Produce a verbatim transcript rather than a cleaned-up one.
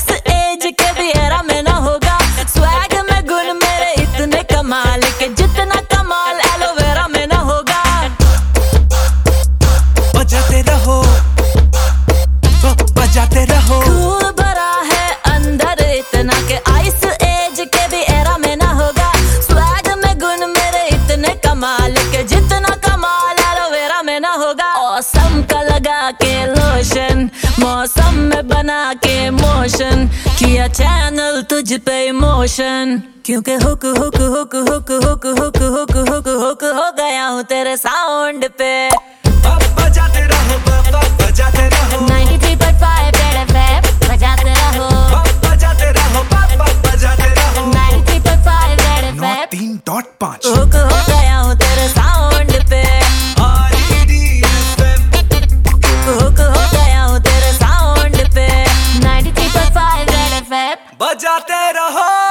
इस एज के भी एरा में ना होगा। स्वैग में गुण मेरे इतने कमाल के, जितना कमाल एलोवेरा में ना होगा। बजाते रहो, बजाते रहो। खूब भरा है अंदर इतना के आइस एज के भी एरा में ना होगा। स्वैग में गुण मेरे इतने कमाल के, जितना कमाल एलोवेरा में ना होगा। औसम का लगा के लोशन, मौसम में बना के मोशन, किया चैनल तुझ पे इमोशन। क्योंकि hook hook hook hook hook hook hook hook hook हो गया हूँ तेरे साउंड पे। बजाते रहो, बजाते रहो। Ninety three point five red FM बजाते रहो, बजाते रहो, बजाते रहो। Ninety three point five red FM तीन डॉट पाँच हुक हो गया हूँ तेरे साउंड पे। हुक हो गया हूँ तेरे साउंड पे। Ninety three point five red FM बजाते रहो।